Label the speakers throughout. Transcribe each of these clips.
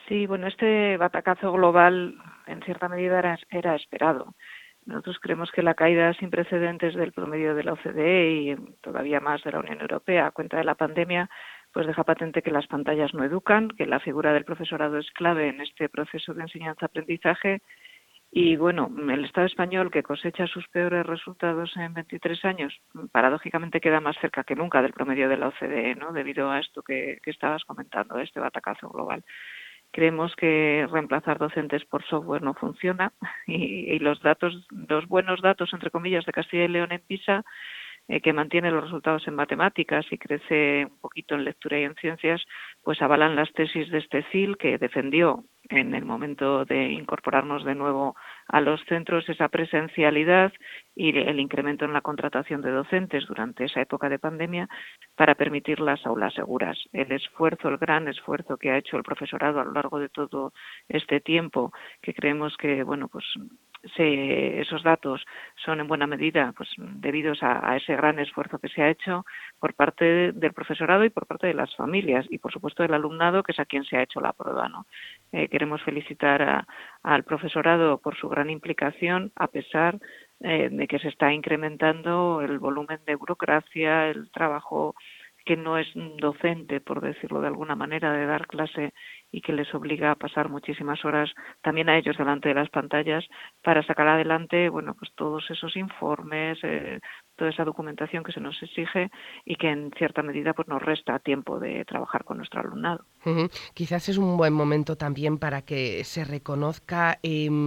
Speaker 1: Sí, bueno, este batacazo global en cierta medida era esperado. Nosotros creemos que la caída sin precedentes del promedio de la OCDE y todavía más de la Unión Europea a cuenta de la pandemia, pues deja patente que las pantallas no educan, que la figura del profesorado es clave en este proceso de enseñanza-aprendizaje. Y bueno, el Estado español, que cosecha sus peores resultados en 23 años, paradójicamente queda más cerca que nunca del promedio de la OCDE, ¿no? Debido a esto que estabas comentando, este batacazo global. Creemos que reemplazar docentes por software no funciona y los buenos datos, entre comillas, de Castilla y León en PISA, que mantiene los resultados en matemáticas y crece un poquito en lectura y en ciencias, pues avalan las tesis de este CIL, que defendió en el momento de incorporarnos de nuevo a los centros esa presencialidad y el incremento en la contratación de docentes durante esa época de pandemia para permitir las aulas seguras. El gran esfuerzo que ha hecho el profesorado a lo largo de todo este tiempo, que creemos que, bueno, pues esos datos son en buena medida pues debidos a ese gran esfuerzo que se ha hecho por parte del profesorado y por parte de las familias y por supuesto del alumnado, que es a quien se ha hecho la prueba, ¿no? Queremos felicitar al profesorado por su gran implicación, a pesar de que se está incrementando el volumen de burocracia, el trabajo que no es docente, por decirlo de alguna manera, de dar clase y que les obliga a pasar muchísimas horas también a ellos delante de las pantallas para sacar adelante, bueno, pues todos esos informes, toda esa documentación que se nos exige y que en cierta medida pues nos resta tiempo de trabajar con nuestro alumnado.
Speaker 2: Quizás es un buen momento también para que se reconozca,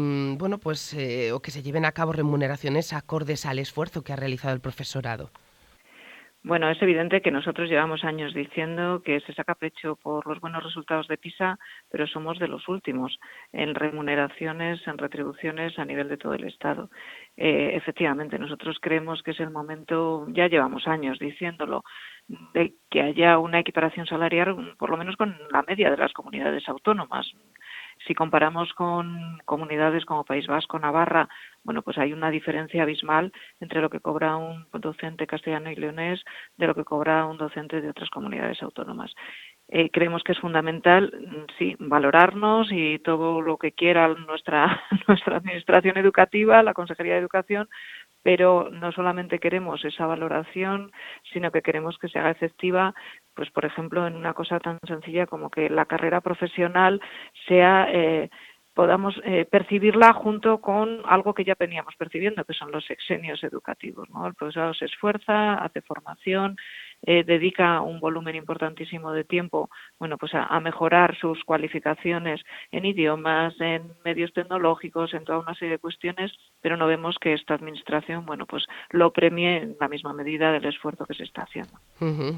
Speaker 2: o que se lleven a cabo remuneraciones acordes al esfuerzo que ha realizado el profesorado.
Speaker 1: Bueno, es evidente que nosotros llevamos años diciendo que se saca pecho por los buenos resultados de PISA, pero somos de los últimos en remuneraciones, en retribuciones a nivel de todo el Estado. Efectivamente, nosotros creemos que es el momento, ya llevamos años diciéndolo, de que haya una equiparación salarial, por lo menos con la media de las comunidades autónomas. Si comparamos con comunidades como País Vasco, Navarra, bueno, pues hay una diferencia abismal entre lo que cobra un docente castellano y leonés de lo que cobra un docente de otras comunidades autónomas. Creemos que es fundamental, sí, valorarnos y todo lo que quiera nuestra, nuestra administración educativa, la Consejería de Educación, pero no solamente queremos esa valoración, sino que queremos que se haga efectiva, pues por ejemplo, en una cosa tan sencilla como que la carrera profesional sea podamos percibirla junto con algo que ya veníamos percibiendo, que son los sexenios educativos, ¿no? El profesorado se esfuerza, hace formación, dedica un volumen importantísimo de tiempo, bueno, pues a mejorar sus cualificaciones en idiomas, en medios tecnológicos, en toda una serie de cuestiones, pero no vemos que esta administración, bueno, pues lo premie en la misma medida del esfuerzo que se está haciendo.